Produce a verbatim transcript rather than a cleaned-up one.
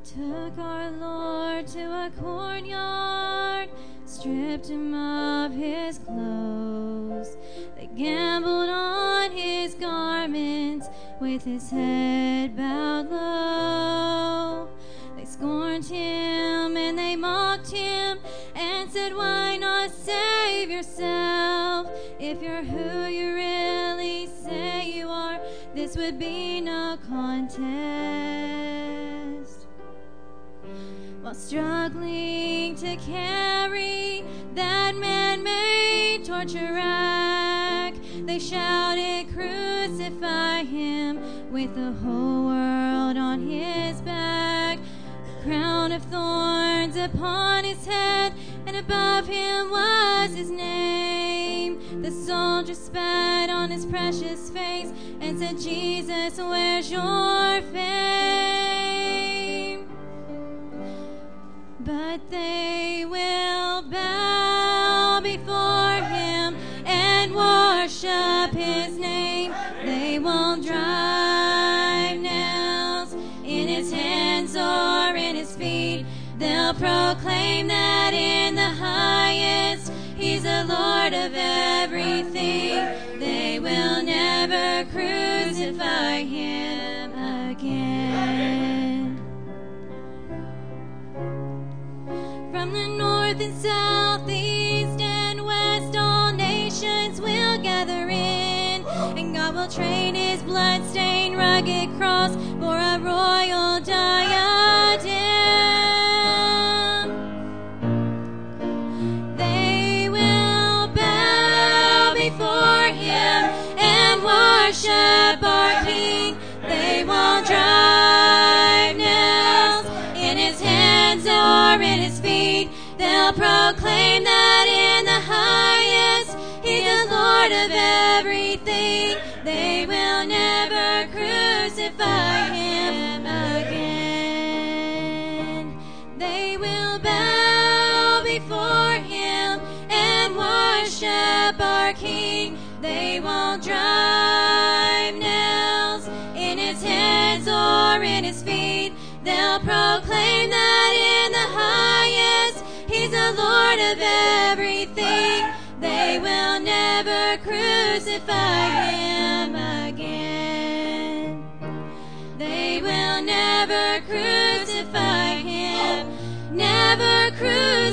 took our Lord to a courtyard, stripped him of his clothes. They gambled on his garments with his head bowed low. They scorned him and they mocked him and said, "Why not save yourself? If you're who you really say you are, this would be no contest." While struggling to carry that man-made torture rack, they shouted, "Crucify him," with the whole world on his back. A crown of thorns upon his head, and above him was his name. The soldier spat on his precious face and said, "Jesus, where's your fame?" But they will bow before him and worship his name. They won't drive nails in his hands or in his feet. They'll proclaim that in the highest he's the Lord of everything. They will never crucify him again. From the north and south, east and west, all nations will gather in, and God will trade his blood-stained rugged cross for a royal diadem. They will bow before him and worship our King. They won't drive nails in his hands or in his feet. They'll proclaim that in the highest he's the Lord of everything. They will never crucify him again. They will bow before him and worship our King. They won't drive nails in his hands or in his feet. They'll proclaim that in the highest he's the Lord of everything. They will never crucify him again. They will never crucify him, never crucify